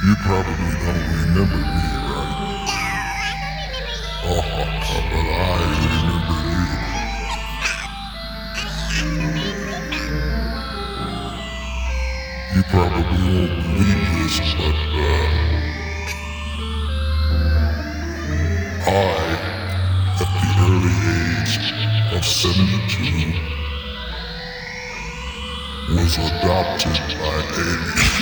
You probably don't remember me, right? Oh, but I remember you. You probably won't believe this, but at the early age of 72, was adopted by aliens.